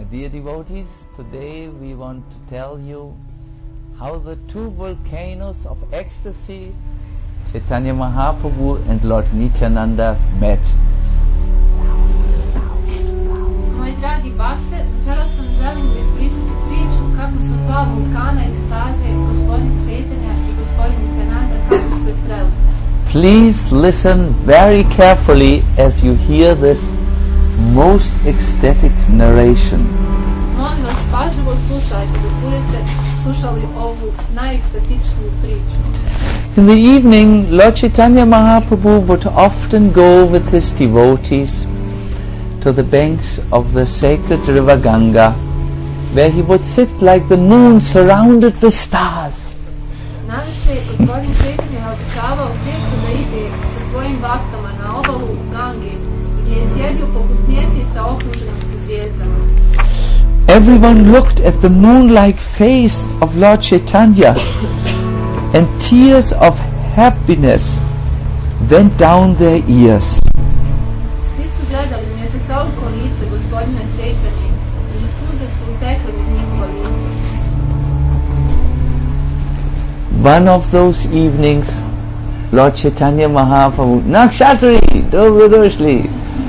Dear devotees, today we want to tell you how the two volcanoes of ecstasy, Chaitanya Mahaprabhu and Lord Nityananda, met. Moji dragi bakte, večeras vam želim da ispričati priču kako su dva vulkana ekstaze, gospodin Chaitanya i gospodin Nityananda, kako su se sreli. Please listen very carefully as you hear this most ecstatic narration. Molim vas, pažljivo slušajte dok budete slušali ovu najekstatičniju priču. In the evening, Lord Chaitanya Mahaprabhu would often go with his devotees to the banks of the sacred river Ganga, where he would sit like the moon surrounded with stars. Navečer gospodin Chaitanya običavao često da ide sa svojim baktama na obalu Gange, gdje je sjedio poput mjeseca okružen sa zvijezdama. Everyone looked at the moon-like face of Lord Chaitanya, and tears of happiness went down their ears. Svi su gledali mjesecoliko lice gospodina Chaitanya i suze su tekle iz njihova lica. One of those evenings, Lord Chaitanya Mahaprabhu, Nakshatri, Dobrodoshli,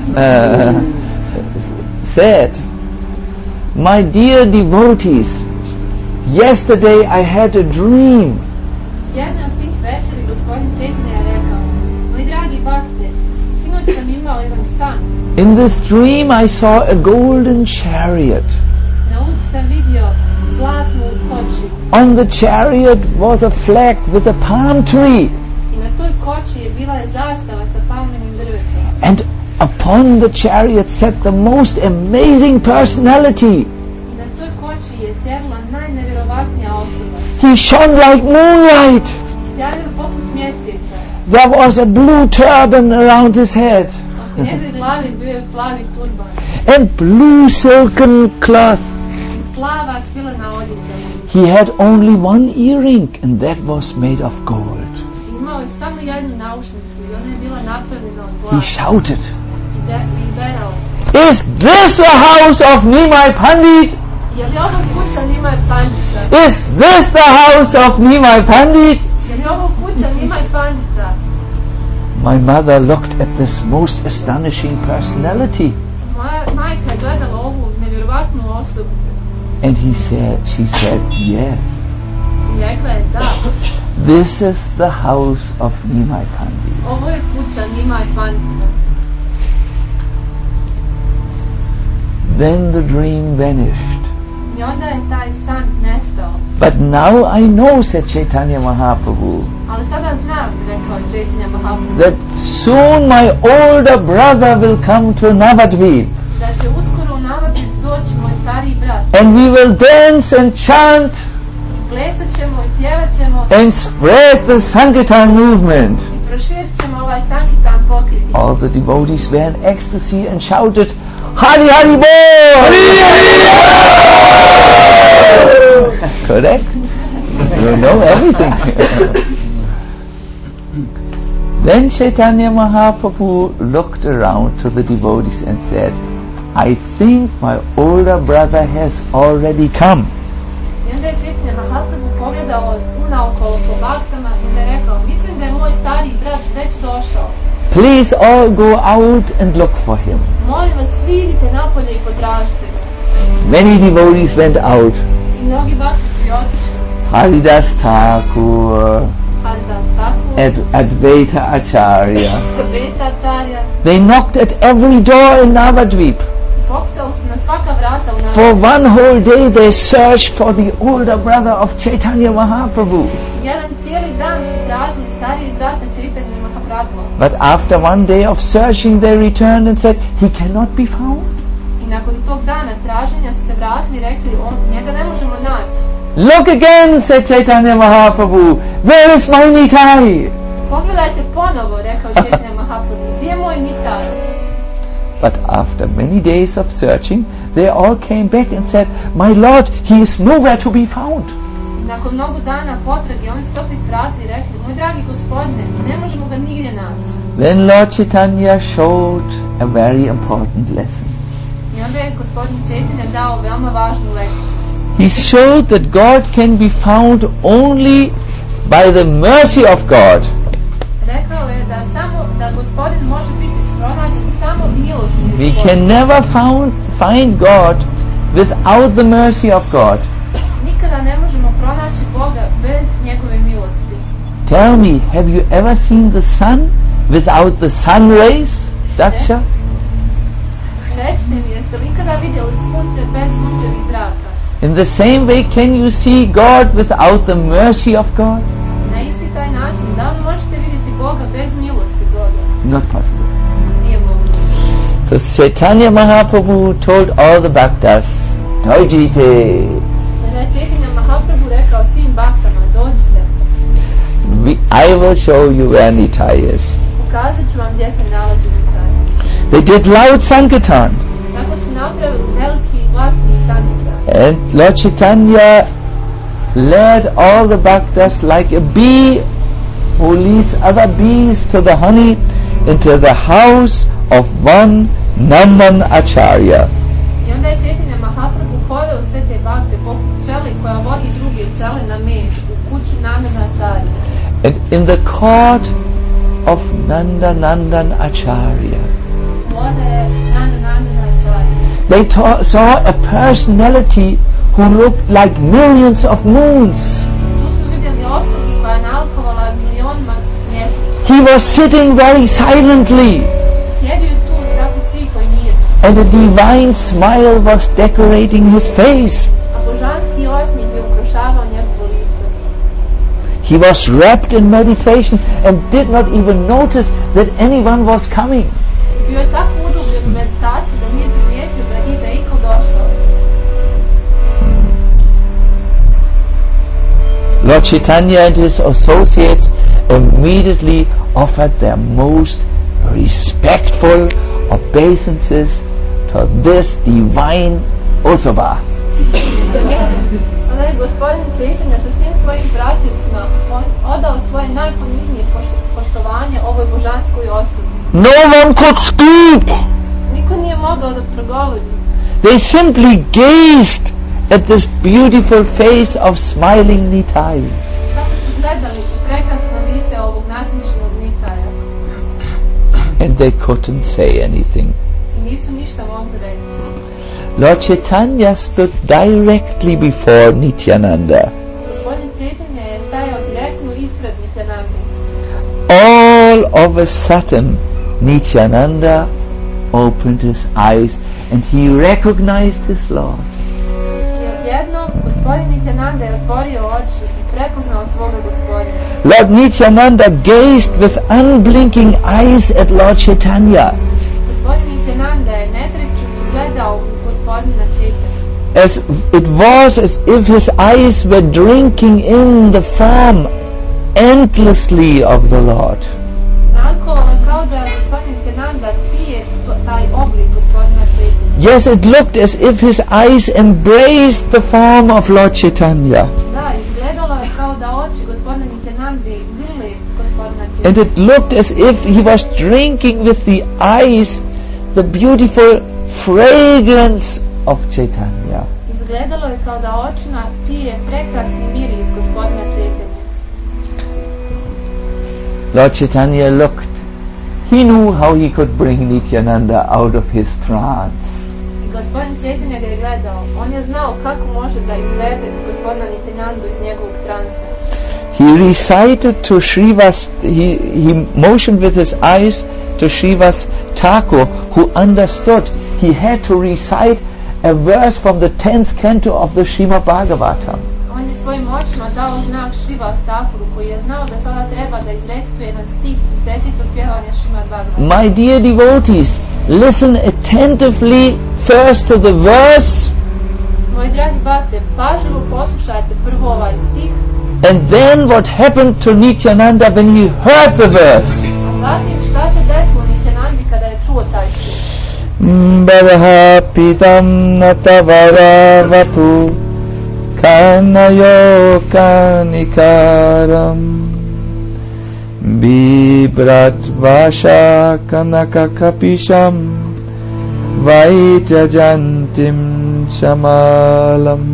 said, "My dear devotees, yesterday I had a dream." Jedna od tih večeri gospodin Chaitanya je rekao: "Moji dragi bakte, sinoć sam imao jedan san. In this dream I saw a golden chariot. Na ulici sam vidio zlatnu kočiju. On the chariot was a flag with a palm tree. I na toj kočiji je bila zastava sa palminim drvetom. And upon the chariot sat the most amazing personality. I na toj kočiji je sjedla najnevjerovatnija osoba. He shone like moonlight. Sjajio poput mjeseca. There was a blue turban around his head. Oko njegove glavi bio je plavi turban. And blue silken cloth. I plava svilena odjeća. He had only one earring, and that was made of gold. Imao je samo jednu naušnicu i ona je bila napravljena od He zlata. shouted, I derao se. "Is this the house of Nimai Pandit? Je li ovo kuća Nimai Pandita? Is this the house of Nimai Pandit?" Je li ovo kuća Nimai Pandita? My mother looked at this most astonishing personality, Moja majka je gledala ovu nevjerovatnu osobu and she said, "Yes, i rekla je da, this is the house of Nimai Pandit." ovo je kuća Nimai Pandita. Then the dream vanished. I onda je taj san nestao. But now I know, said Chaitanya Mahaprabhu, Ali sada znam, rekao je Chaitanya Mahaprabhu, that soon my older brother will come to Navadvip, da će uskoro u Navadvip doći moj stariji brat. and we will dance and chant Plesat ćemo i pjevat ćemo and spread the Sankirtan movement. i proširit ćemo ovaj Sankirtan pokrit. All the devotees were in ecstasy and shouted, "Hari Hari Bol!" Correct? You know everything. Then Chaitanya Mahaprabhu looked around to the devotees and said, "I think my older brother has already come." I onda je Chaitanya Mahaprabhu pogledao unaokolo po baktama i onda je rekao: "Mislim da je moj stariji brat već došao. Please all go out and look for him. Molim vas, svi idite napolje i potražite ga." Many devotees went out. I mnogi bakti su i otišli. Haridas Thakur, Haridas Thakur, Advaita Acharya. Advaita Acharya. They knocked at every door in Navadvip. Pokucali su na svaka vrata u Navadvipu. For one whole day they searched for the older brother of Chaitanya Mahaprabhu. Jedan cijeli dan su tražili starijeg brata Chaitanya Mahaprabhu. But after one day of searching they returned and said, "He cannot be found." I nakon tog dana traženja su se vratili i rekli: "Njega ne možemo naći." "Look again," said Chaitanya Mahaprabhu, "where is my Nitai?" Pogledajte ponovo, rekao Chaitanya Mahaprabhu, "Gdje je moj Nitai?" But after many days of searching, they all came back and said, "My Lord, he is nowhere to be found." I nakon mnogo dana potrage, oni su opet vratili i rekli: "Moj dragi gospodine, ne možemo ga nigdje naći." Then Lord Chaitanya showed a very important lesson. I onda je gospodin Chaitanya dao veoma važnu lekciju. He showed that God can be found only by the mercy of God. Rekao je da gospodin može biti pronađen samo milošću. We can never find God without the mercy of God. Nikada ne možemo pronaći Boga bez njegove milosti. Tell me, have you ever seen the sun without the sun rays, Daksha? Recite mi, jeste li ikada vidjeli sunce bez sunčevih zraka? In the same way, can you see God without the mercy of God? Na isti taj način, da li možete vidjeti Boga bez milosti Boga? Not possible. Nije moguće. So Chaitanya Mahaprabhu told all the bhaktas, Dojite, Kada je Chaitanya Mahaprabhu rekao svim baktama, dođite, I will show you where Nitai is. pokazat ću vam gdje se nalazi Nitai. They did loud Sankirtan, Tako su napravili veliki glasni Sankirtan. and Lord Chaitanya led all the bhaktas like a bee who leads other bees to the honey into the house of one Nandan Acharya. I onda je Chaitanya Mahaprabhu poveo sve te bakte poput pčeli koja vodi druge pčele na med u kuću Nandana Acharya. And in the court of Nandan Acharya, Voda je Nandana Acharya. they saw a personality who looked like millions of moons. Tu su vidjeli osobu koja je nalikovala milionima mjeseci. He was sitting very silently, Sjedio je tu tako tiho i mirno. and a divine smile was decorating his face. A božanski osmijeh je ukrušavao njegovo lice. He was wrapped in meditation and did not even notice that anyone was coming. Bio je tako udubljen u meditaciji da nije primijetio da je iko došao. Lord Chaitanya and his associates immediately offered their most respectful obeisances to this divine Uttava. Onda je gospodin Chaitanya sa svim svojim pratnicima odao svoje najponiznije poštovanje ovoj božanskoj osobi. No one could speak. Niko nije mogao da progovori. They simply gazed at this beautiful face of smiling Nitai. Tako su gledali u prekrasno lice ovog nasmišnog Nitaja. And they couldn't say anything. I nisu ništa mogli reći. Lord Chaitanya stood directly before Nityananda. Gospodin Chaitanya je stajao direktno ispred Nityananda. All of a sudden, Nityananda opened his eyes and he recognized his Lord. I odjednom gospodin Nityananda je otvorio oči i prepoznao svoga gospodina. Lord Nityananda gazed with unblinking eyes at Lord Chaitanya, Gospodin Nityananda je netrepčući gledao u gospodina Chaitanya. as it was as if his eyes were drinking in the form endlessly of the Lord. Nalikovala kao da gospodin Nityananda pije taj oblik gospodina Chaitanya. Yes, it looked as if his eyes embraced the form of Lord Chaitanya. Da, izgledalo je kao da oči gospodina Nityananda grle gospodina Chaitanya. And it looked as if he was drinking with the eyes the beautiful fragrance of Chaitanya. Izgledalo je kao da očima pije prekrasni miris gospodina Chaitanya. Lord Chaitanya looked. He knew how he could bring Nityananda out of his trance. I gospodin Chaitanya ga je gledao. On je znao kako može da izvede gospodina Nityanandu iz njegovog transa. He recited to Srivas, he motioned with his eyes to Srivas Thakur, who understood. He had to recite a verse from the 10th canto of the Srimad Bhagavatam. On je svojim očima dao znak Srivas Thakuru koji je znao da sada treba da izrecituje jedan stih iz 10. pjevanja Srimad Bhagavatam. My dear devotees, listen attentively first to the verse, Moji dragi bakte, pažljivo poslušajte prvo ovaj stih, and then what happened to Nityananda when he heard the verse. a zatim šta se desilo Nityanandi kada je čuo taj stih. Bhavaha pitam natavaravatu kanayo kanikaram bibrat vasha kanaka kapisham Vaijajantim Shamalam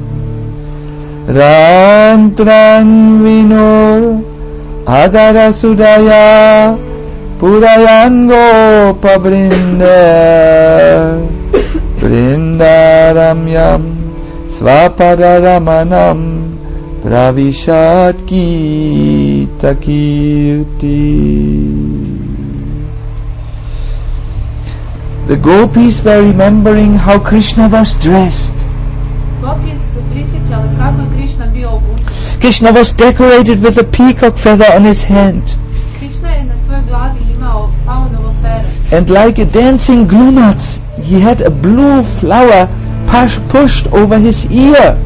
Rantran Vinor Adara Sudaya Purayango Pabrinda Brindaramyam Svapadaramanam Pravishat Gita Kirti. The gopis were remembering how Krishna was dressed. Krishna was decorated with a peacock feather on his hand. And like a dancing glumats, he had a blue flower pushed over his ear.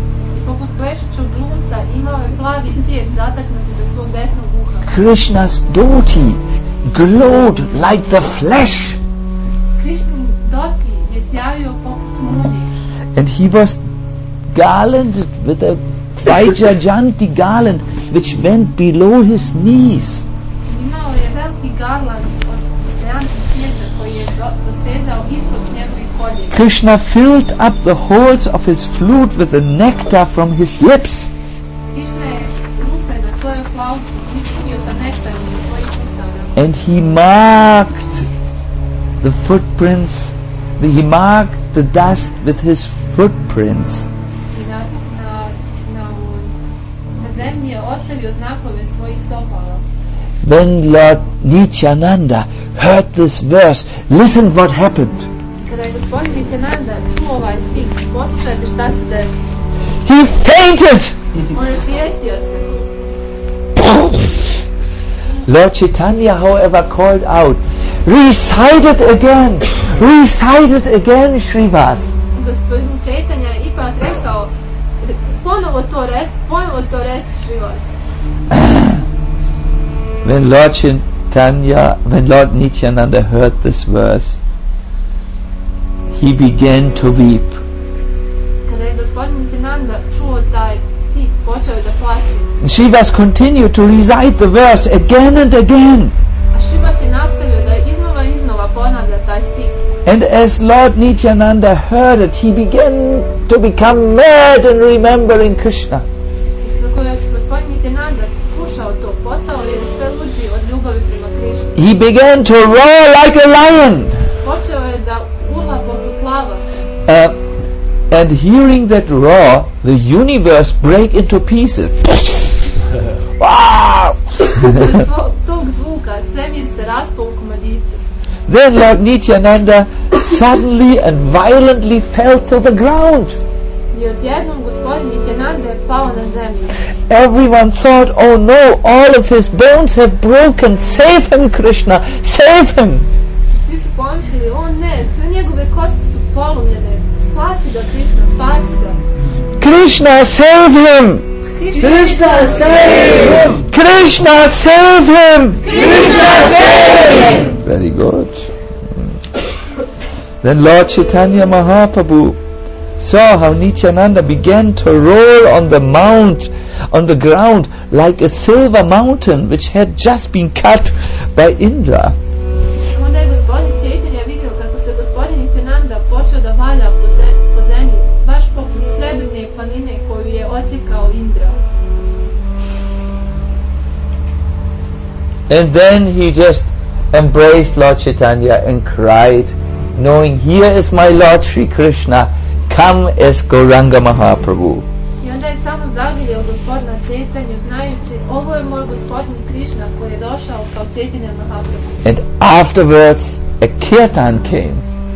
Krishna's dhoti glowed like the flesh. And he was garlanded with a Vaijajanti garland which went below his knees. Krishna filled up the holes of his flute with the nectar from his lips. And he marked the footprints, he marked the dust with his footprints. When Lord Nityananda heard this verse, listen what happened. He fainted. Lord Chaitanya, however, called out, recite it again, Shrivas. When Lord Nityananda heard this verse, he began to weep. Shrivas continued to recite the verse again and again. And as Lord Nityananda heard it, he began to become mad in remembering Krishna. He began to roar like a lion. And hearing that roar, the universe break into pieces. Wow! Then Lord Nityananda suddenly and violently fell to the ground. Everyone thought, oh no, all of his bones have broken. Save him, Krishna, save him. Krishna, save him. Krishna, save him. Krishna, save him. Krishna, save him. Very good. Then Lord Chaitanya Mahaprabhu saw how Nityananda began to roll on the ground like a silver mountain which had just been cut by Indra. And then he just embraced Lord Chaitanya and cried, knowing, here is my Lord Sri Krishna, come as Gauranga Mahaprabhu. And afterwards a kirtan came.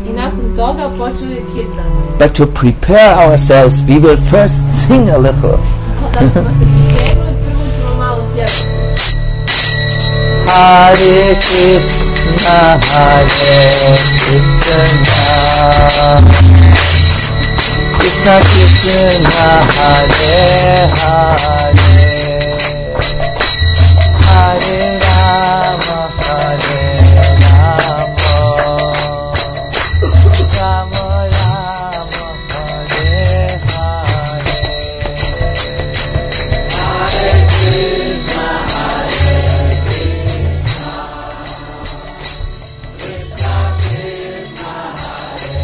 But to prepare ourselves, we will first sing a little. Hare Krishna, Hare Krishna, Krishna Krishna, Hare Hare, Hare Rama, Hare Rama, Rama Rama, Hare Hare, Hare Krishna, Hare Krishna, Krishna Krishna, Hare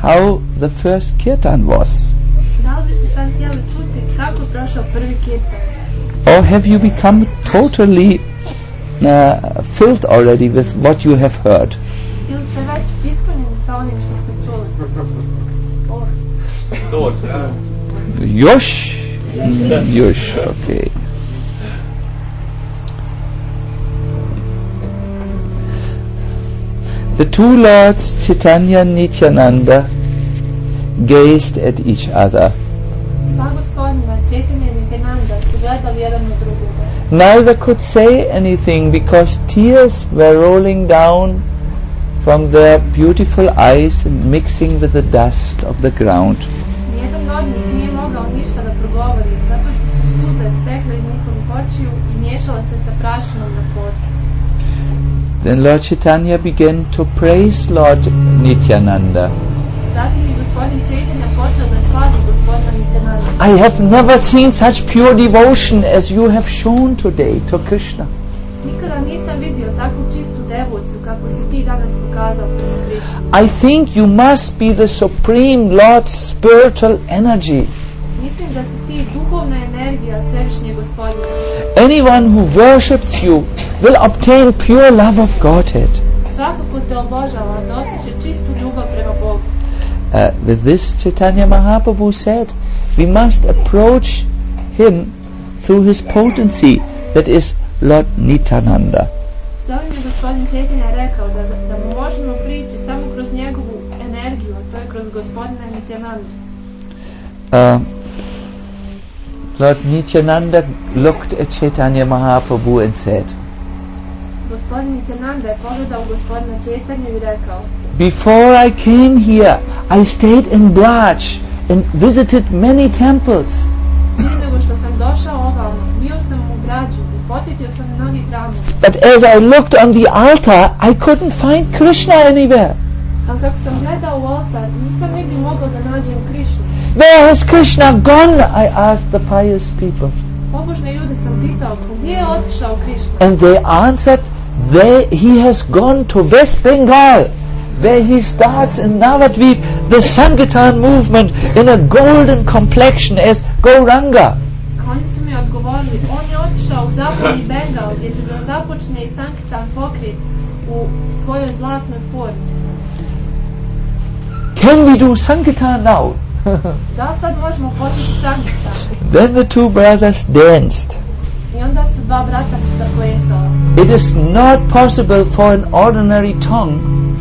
how the first kirtan was? Da li biste sad htjeli čuti kako je prošao prvi kirtan? Or have you become totally filled already with what you have heard? Ili ste već ispunjeni sa onim što ste čuli? Još? Još, okay. The two lords, Chaitanya and Nityananda, gazed at each other. Dva gospodina, Chaitanya i Nityananda, su gledali jedan u drugoga. Neither could say anything because tears were rolling down from their beautiful eyes and mixing with the dust of the ground. Nijedan od njih nije mogao ništa da progovori, zato što su suze tekle iz njihovih očiju i miješale se sa prašinom na podu. Then Lord Chaitanya began to praise Lord Nityananda. Zatim je gospodin Chaitanya počeo da slavi gospodina Nityananda. I have never seen such pure devotion as you have shown today to Krishna. Nikada nisam vidio takvu čistu devociju kako si ti danas pokazao prema Krishnu. I think you must be the supreme Lord's spiritual energy. Mislim da si ti duhovna energija Svevišnjeg Gospodina. Anyone who worships you will obtain pure love of Godhead. Svako ko te obožava dostiže čistu ljubav prema Bogu. With this, Chaitanya Mahaprabhu said, we must approach him through his potency, that is Lord Nityananda. S ovim je gospodin Chaitanya rekao da mu možemo prići samo kroz njegovu energiju, a to je kroz gospodina Nityananda. Lord Nityananda looked at Chaitanya Mahaprabhu and said, Gospodin Nityananda je pogledao gospodina Chaitanya i rekao, before I came here, I stayed in Braj and visited many temples. Prije nego što sam došao ovamo, bio sam u Brađu i posjetio sam mnogi hramove. But as I looked on the altar, I couldn't find Krishna anywhere. Ali kako sam gledao u oltar, nisam nigdje mogao da nađem Krishnu. Where has Krishna gone? I asked the pious people. Pobožne ljude sam pitao, gdje je otišao Krishna? And they answered, he has gone to West Bengal, where he starts in Navadvip the Sankirtan movement in a golden complexion as Gauranga. A oni su mi odgovorili, on je otišao u zapadni Bengal, gdje će da započne i Sankirtan pokret u svojoj zlatnoj formi. Can we do Sankirtan now? Da sad možemo početi Sankirtan? Then the two brothers danced. I onda su dva brata zaplesala. It is not possible for an ordinary tongue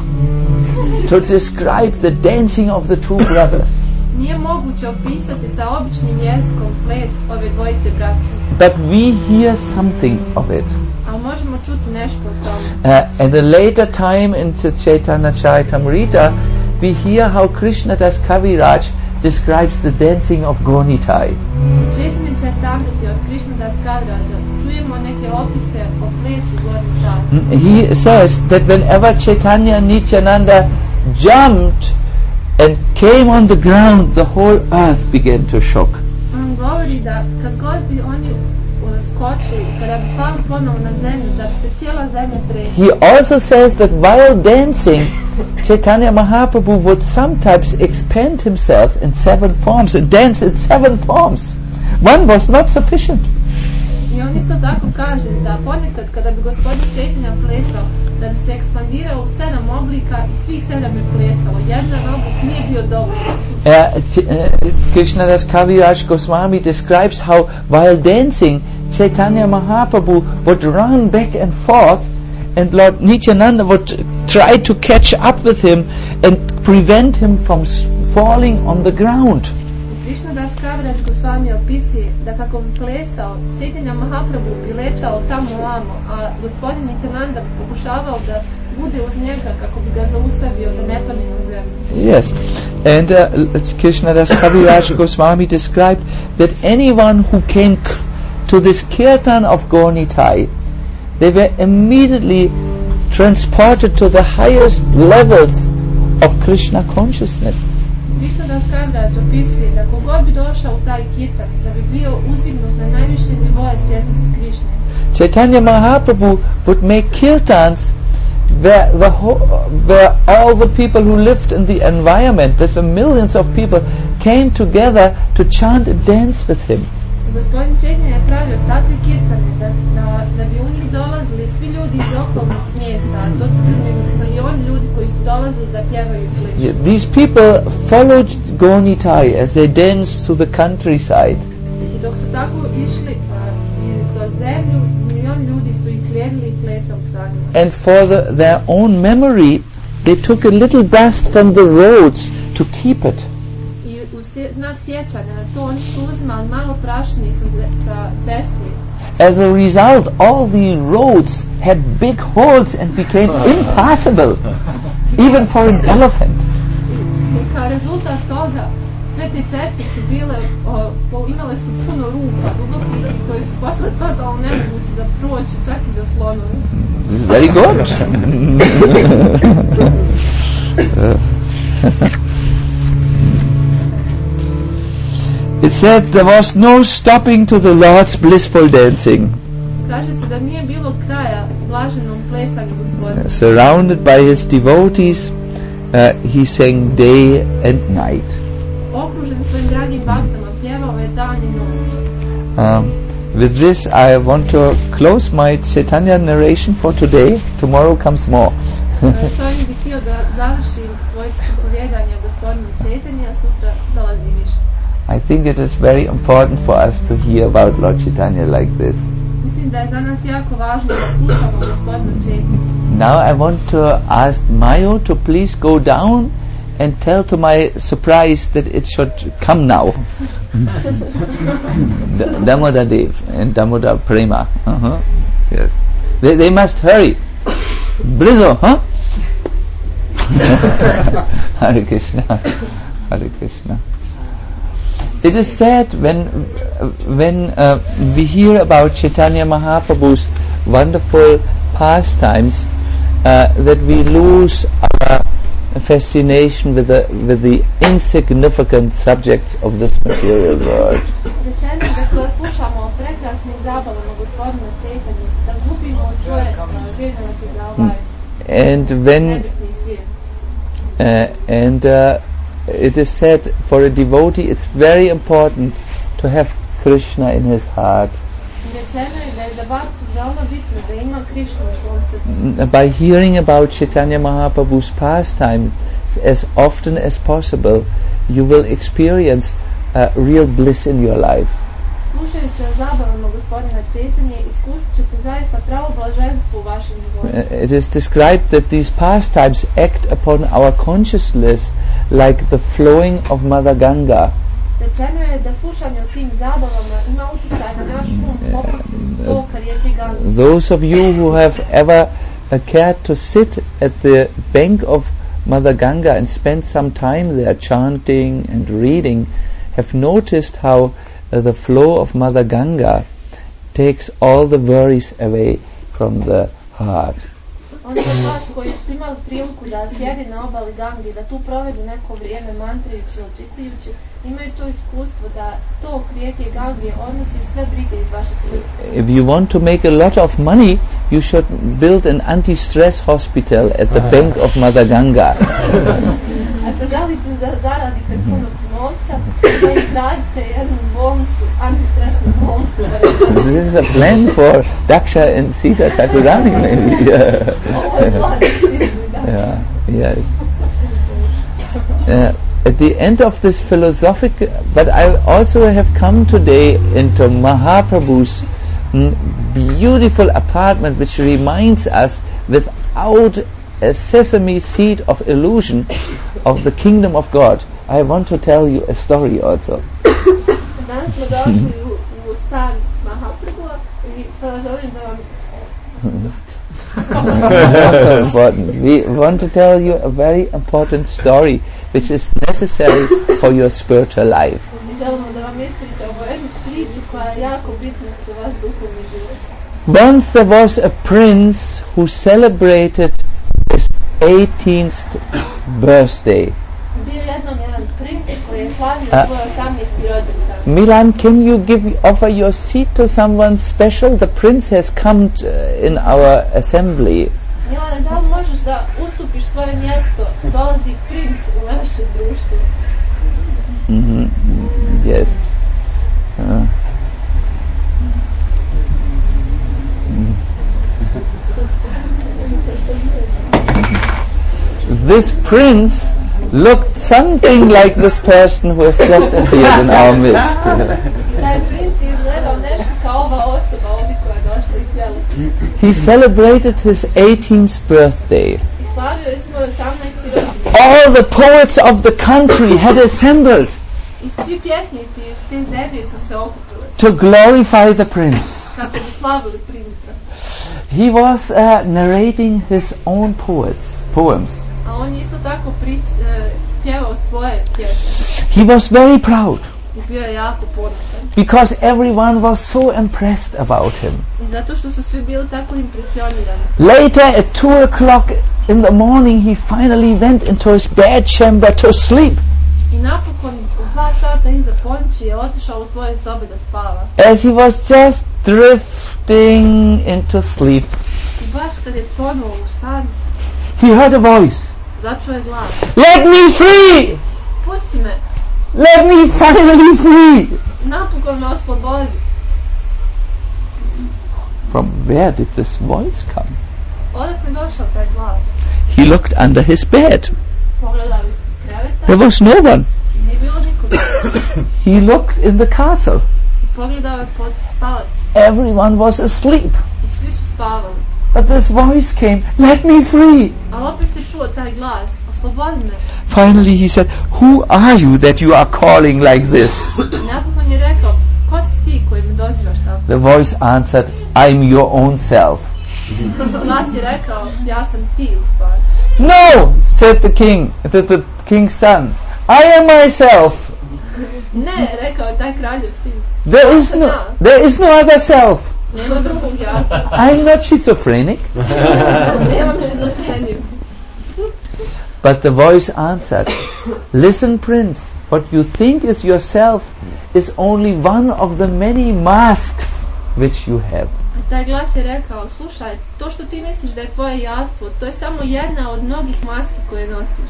to describe the dancing of the two brothers. Nije moguće opisati sa običnim jezikom ples ove dvojice braće. But we hear something of it. A možemo čuti nešto o tome. At a later time in the Chaitanya Charitamrita, we hear how Krishnadas Kaviraj describes the dancing of Gonitai. Chaitanya Charitamriti od Krishnadas Kaviraja čujemo neke opise o plesu Gonitai. He says that whenever Chaitanya and Nityananda jumped and came on the ground, the whole earth began to shock. On govori da kad god bi oni skočili, kada bi pali ponovo na zemlju, da se cijela zemlja trese. He also says that while dancing, Chaitanya Mahaprabhu would sometimes expand himself in 7 forms and dance in 7 forms. One was not sufficient. I on isto tako kaže da ponekad kada bi gospodin Chaitanya plesao, da bi se ekspandirao u 7 oblika i svih 7 bi plesalo. Jedan oblik nije bio dovoljno. Krishnadas Kaviraj Goswami describes how while dancing, Chaitanya Mahaprabhu would run back and forth, and Lord Nityananda would try to catch up with him and prevent him from falling on the ground. Krishnadas Kaviraj Goswami opisuje da kako bi plesao, Chaitanya Mahaprabhu bi letao tamo ovamo, a gospodin Nityananda pokušavao da bude uz njega kako bi ga zaustavio da ne padne na zemlju. Yes, and Krishnadas Kaviraj Goswami described that anyone who came to this kirtan of Gonitai, they were immediately transported to the highest levels of Krishna consciousness. Krishnadas Kaviraj opisuje da kogod bi došao u taj kirtan, da bi bio uzdignut na najviše nivoje svjesnosti Krishne. Chaitanya Mahaprabhu would make kirtans where all the people who lived in the environment, the millions of people, came together to chant and dance with him. Gospodin Chaitanya je pravio takve kirtane da bi u njih dolazili svi ljudi iz okolnih mjesta, a to su bili milioni ljudi koji su dolazili da pjevaju i pliču. These people followed Gaur Nitai as they danced through the countryside. I dok su tako išli kroz zemlju, milion ljudi su islijedili i plesali sa njima. And for their own memory, they took a little dust from the roads to keep it. I u znak sjećanja na to oni su uzimali malo prašini sa cesti. As a result, all the roads had big holes and became impassable, even for an elephant. I kao rezultat toga, sve te ceste su bile, imale su puno rupa, duboki, koji su postale totalno nemoguće za proći, čak i za slonovi. This is very good. It said there was no stopping to the Lord's blissful dancing. Kaže se da nije bilo kraja blaženom plesanju Gospodina. Surrounded by his devotees, he sang day and night. Okružen svojim dragim baktama, pjevao je dan i noć. With this, I want to close my Chaitanya narration for today. Tomorrow comes more. S ovim bih htio da završim svoje pripovjedanje Gospodinu Chaitanya, sutra dolazi više. I think it is very important for us to hear about Lord Chaitanya like this. Mislim da je za nas jako važno da slušamo Gospodinu Chaitanya. Now I want to ask Mayu to please go down and tell to my surprise that it should come now. Damodar Dev and Damodar Prema. Yes. They must hurry. Brizo, huh? Hare Krishna. Hare Krishna. It is said when we hear about Chaitanya Mahaprabhu's wonderful pastimes that we lose our fascination with the insignificant subjects of this material world. Rečeno je da kada slušamo o prekrasnim zabavama Gospodina Chaitanya, da gubimo svoje vezanosti za ovaj nebitni svijet. It is said for a devotee it's very important to have Krishna in his heart. By hearing about Chaitanya Mahaprabhu's pastime as often as possible, you will experience real bliss in your life. It is described that these pastimes act upon our consciousness like the flowing of Mother Ganga. Those of you who have ever cared to sit at the bank of Mother Ganga and spend some time there chanting and reading have noticed how the flow of Mother Ganga takes all the worries away from the heart. Oni od vas koji su imali priliku da sjedi na obali Gange, da tu provedu neko vrijeme mantrajući ili čitajući, imaju to iskustvo da tok rijeke Gange odnosi sve brige iz vašeg srca. If you want to make a lot of money, you should build an anti-stress hospital at the bank of Mother Ganga. Ako želite da zaradite puno novca, da izgradite jednu bolnicu, antistresnu bolnicu. This is a plan for Daksha and Sita Thakurani, maybe. Yes. At the end of this philosophic, but I also have come today into Mahaprabhu's beautiful apartment, which reminds us, without a sesame seed of illusion, of the kingdom of God. I want to tell you a story also. Also important. We want to tell you a very important story which is necessary for your spiritual life. Once there was a prince who celebrated his 18th birthday. Milan, can you offer your seat to someone special? The prince has come in our assembly. Milane, da li možeš da ustupiš svoje mjesto, dolazi princ u naše društvo. Yes. This prince looked something like this person who has just appeared in our midst. Taj princ je izgledao nešto kao ova osoba ovdje koja je došla iz svijela. He celebrated his 18th birthday. I slavio je svoj 18. rođendan. All the poets of the country had assembled I svi pjesnici iz te zemlje su se okupili to glorify the prince. kako bi slavili princa. He was narrating his own poems. A on je isto tako pjevao svoje pjesme. He was very proud I bio je jako ponosan. because everyone was so impressed about him. I zato što su svi bili tako impresionirani. Later at 2 o'clock in the morning he finally went into his bed chamber to sleep. I napokon u 2 sata iza ponoći je otišao u svoje sobe da spava. As he was just drifting into sleep, I baš kad je tonuo u san, he heard a voice. začuo je glas. Let me free! Pusti me, Let me finally free! napokon me oslobodi. From where did this voice come? Odakle je došao taj glas? He looked under his bed. Pogledao iz kreveta, There was no one. nije bilo nikoga. He looked in the castle. I pogledao je pod palač. Everyone was asleep. I svi su spavali. But this voice came, let me free! Ali opet se čuo taj glas, oslobodi me. Finally he said, who are you that you are calling like this? I napokon je rekao, ko si ti koji me dozivaš tako? The voice answered, I'm your own self. Glas je rekao, ja sam ti u stvari. No, said the king's son, I am myself. Ne, rekao je taj kraljev sin. There is no other self. Nema drugog jasa. I'm not schizophrenic. Nemam šizofreniju. But the voice answered, listen, prince, what you think is yourself is only one of the many masks which you have. A taj glas je rekao, slušaj, to što ti misliš da je tvoje jastvo, to je samo jedna od mnogih maski koje nosiš.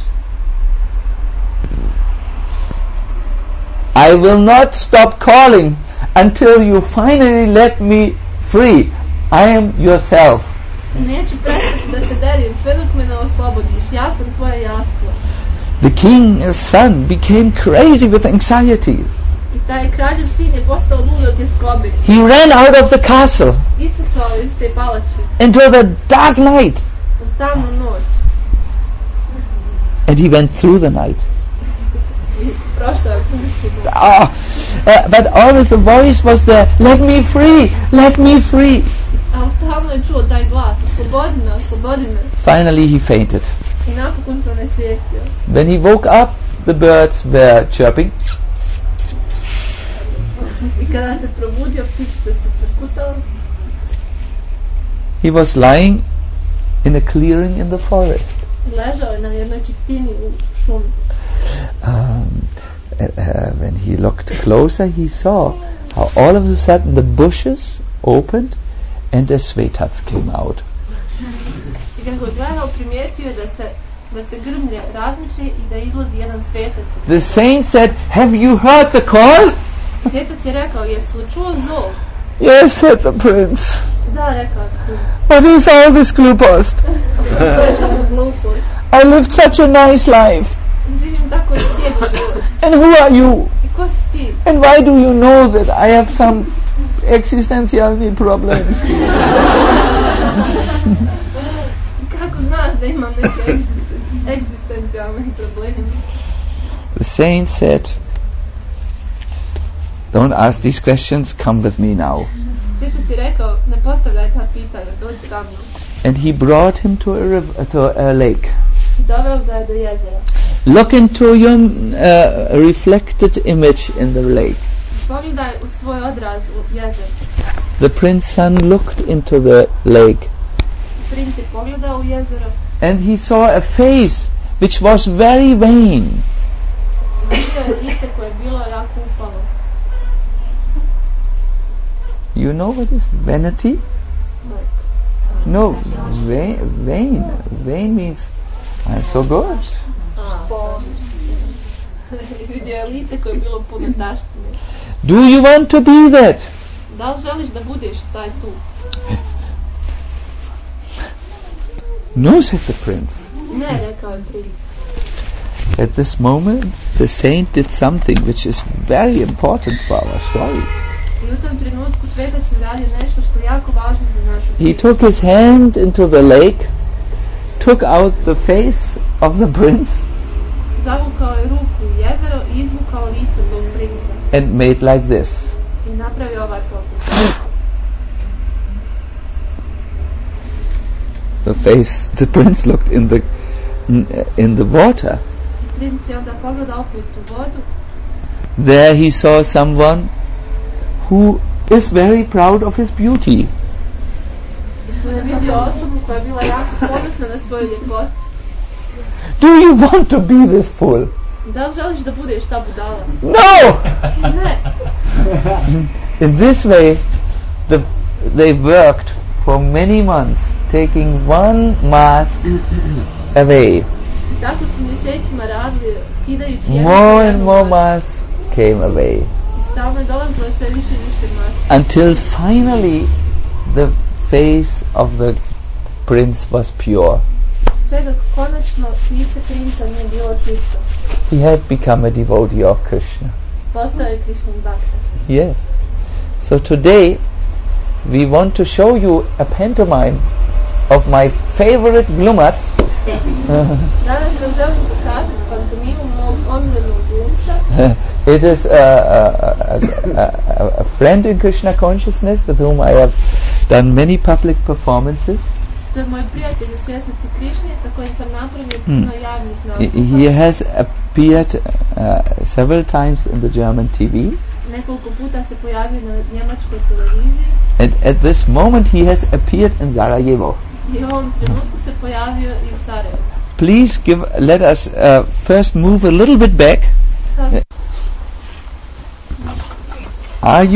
I will not stop calling until you finally let me free. I am yourself. I neću prestati da se delim sve dok me ne oslobodiš. Ja sam tvoje jastvo. The king's son became crazy with anxiety. I taj kraljev sin je postao lud od tjeskobe. He ran out of the castle Isicao iz te palače into the dark night, u tamnu noć. and he went through the night. I prošao je kuću. But always the voice was there, let me free, let me free. Ali stalno je čuo taj glas, oslobodi me, oslobodi me. Finally he fainted. I napokon se onesvijestio. When he woke up, the birds were chirping. I kada se probudio, ptičice su prkutale. He was lying in a clearing in the forest. Ležao je na jednoj čistini u šumi. When he looked closer, he saw how all of a sudden the bushes opened and a svetats came out. I kako je gledao, primijetio je da se grmlje razmiče i da izlazi jedan svetac. The saint said, have you heard the call? Svetac je rekao, jesi li čuo zov? Yes, said the prince. Da, rekao je. What is all this glupost? To je samo glupost. I lived such a nice life. Živim tako svijetli život. And who are you? I ko si ti? And why do you know that I have some existential problems? Kako znaš da imam neke egzistencijalne probleme? The saint said, don't ask these questions, come with me now. Svetac je rekao, ne postavljaj ta pitanja, dođi sa mnom. And he brought him to a lake. I doveo ga je do jezera. Look into your reflected image in the lake. Pogledaj u svoj odraz u jezeru. The prince's son looked into the lake. Princ je pogledao u jezero. And he saw a face which was very vain. Vidio je lice koje je bilo jako upalo. You know what is vanity? No, vain. Vain means I'm so good. Vidio je lice koje je bilo puno taštine. Do you want to be that? Da li želiš da budeš taj tu? No, said the prince. Ne, rekao je princ. At this moment, the saint did something which is very important for our story. I u tom trenutku svetac radio nešto što je jako važno za našu He priču. took his hand into the lake, took out the face of the prince, Zavukao je ruku u jezero i izvukao lice tog princa. and made like this. I napravio ovaj potez. The prince looked in the water. Princ je onda pogledao opet u vodu. There he saw someone who is very proud of his beauty. I tu je vidio osobu koja je bila jako ponosna na svoju ljepotu. Do you want to be this fool? Da li želiš da budeš ta budala? No! Ne. In this way, they worked for many months, taking one mask away. Tako su mjesecima radili, skidajući jednu More and jednu more masku. masks came away. I stalno je dolazilo sve više i više maske. Until finally the face of the prince was pure. Sve dok konačno lice princa nije bilo čisto. He had become a devotee of Krishna. Postao je Krišnin bakta. Yes. So today we want to show you a pantomime of my favorite Glumats. Danas vam želim pokazati pantomimu mog omiljenog glumca. It is a friend in Krishna consciousness with whom I have done many public performances. To je moj prijatelj u svjesnosti Krišne sa kojim sam napravio puno javnih nastupa. He has appeared several times in the German TV. Nekoliko puta se pojavio na njemačkoj televiziji. And at this moment he has appeared in Sarajevo. I u ovom trenutku se pojavio i u Sarajevu. Please let us first move a little bit back. Sad Are you